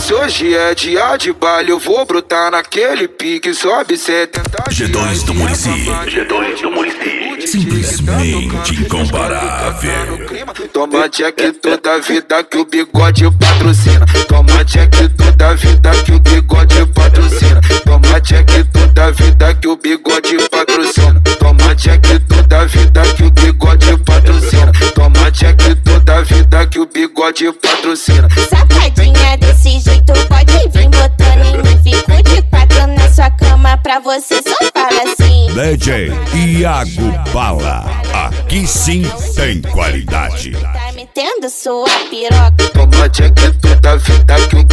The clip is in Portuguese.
se hoje é dia de baile, eu vou brotar naquele pique. Sobe 70 G2 do Muricy. G2 do Muricy. Simplesmente incomparável. Toma check toda vida que o bigode patrocina. Toma check toda vida que o bigode patrocina. Toma check toda vida que o bigode patrocina. Toma check toda vida que o bigode patrocina. Toma check toda vida que o bigode patrocina. Safadinha desse jeito pode vir botando em mim. Fico de quatro na sua cama pra você só fala assim. DJ Iago Bala, aqui sim tem qualidade. Tá metendo sua piroca. Toma check toda vida que o